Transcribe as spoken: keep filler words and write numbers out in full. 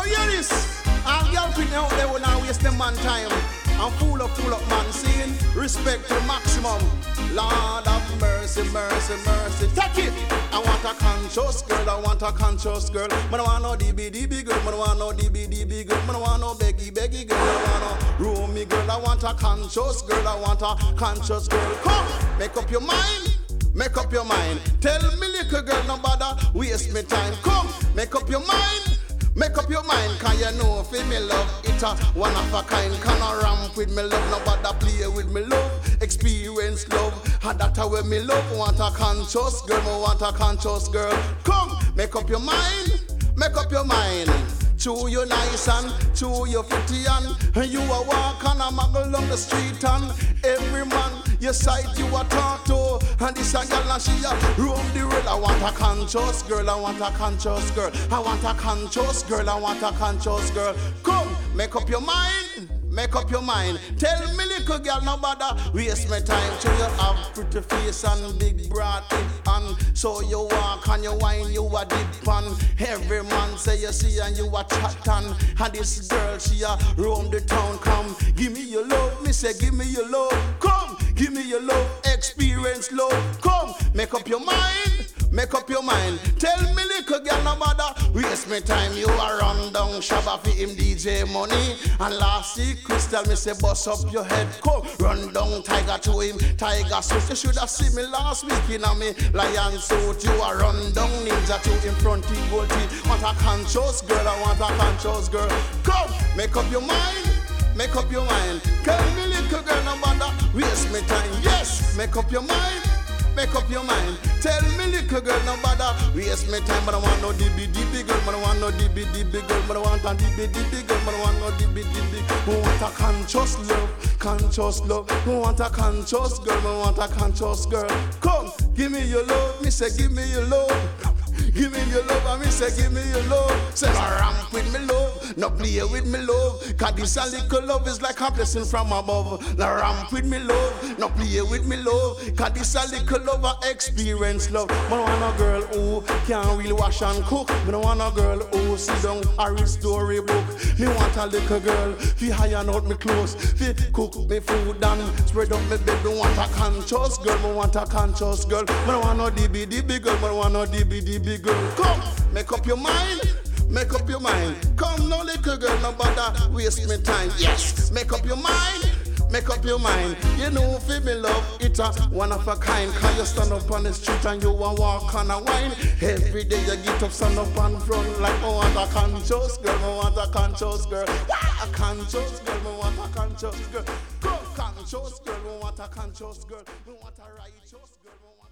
hear this. All girl putting out there will not waste them man time. And fool up, fool up man, seeing respect to maximum. Lord of mercy, mercy, mercy. Take it. I want a conscious girl, I want a conscious girl. Man, I want no D B D B girl, man, I want no D B D B girl. Man, I want no beggy, beggy girl, I want no roomy girl. I want a conscious girl, I want a conscious girl. Come, make up your mind, make up your mind. Tell me little girl, no bother, waste me time. Come, make up your mind. Make up your mind, can you know if me love it a one of a kind. Can I ramp with me love, nobody play with me love. Experience love, and that's how me love. Want a conscious girl, me want a conscious girl. Come, make up your mind, make up your mind. Chew you nice and chew you pretty and you a walk and a muggle along the street and every man you sight you a talk to and this a girl and she a roam the road. I want a conscious girl, I want a conscious girl, I want a conscious girl, I want a conscious girl. Come, make up your mind. Make up your mind. Tell me little girl, no bother waste my time. So you have pretty face and big broad hip and so you walk and you wine, you a dip and every man say you see and you a chat and and this girl she a roam the town. Come, give me your love, me say give me your love. Come, give me your love, experience love. Come, make up your mind. Make up your mind. Tell me little girl, no bother waste me time. You a run down Shabba for him D J money and last see Crystal me say bust up your head. Come run down Tiger to him Tiger suit. You should have seen me last week in a me lion suit. You a run down Ninja to in front of gold teeth. Want a conscious girl, I want a conscious girl. Come, make up your mind. Make up your mind. Tell me little girl, no bother waste me time. Yes, make up your mind. Make up your mind. Tell me little girl, no bother waste me time. But I want no D B D B girl, but I want no D B D B girl, but I want a D B D B girl, but I want no D B D B. Who want a conscious love, conscious love. Who want a conscious girl, but I want a conscious girl. Come, give me your love, me say give me your love. Give me your love, and me say give me your love. Say no ramp with me love, no play with me love. Cause this a little love is like a blessing from above. No ramp with me love, no play with me love. Cause this a little love a experience love. Me want a girl who can really wash and cook. Me don't want a girl who sit down a read story book. Me want a little girl fi iron out me clothes, fi cook me food and spread up me bed. Me want a conscious girl, me want a conscious girl. Me don't want no D B D B girl, me don't want no D B D B girl. Come, make up your mind, make up your mind. Come no little girl, no bother waste me time. Yes, make up your mind, make up your mind. You know fi me love it a one of a kind. Can you stand up on the street and you a walk and a wine? Every day you get up, stand up and front like I want a conscious girl, I want a conscious girl. A conscious girl, I want a conscious girl. Come, conscious girl, I want a conscious girl. I want a righteous girl.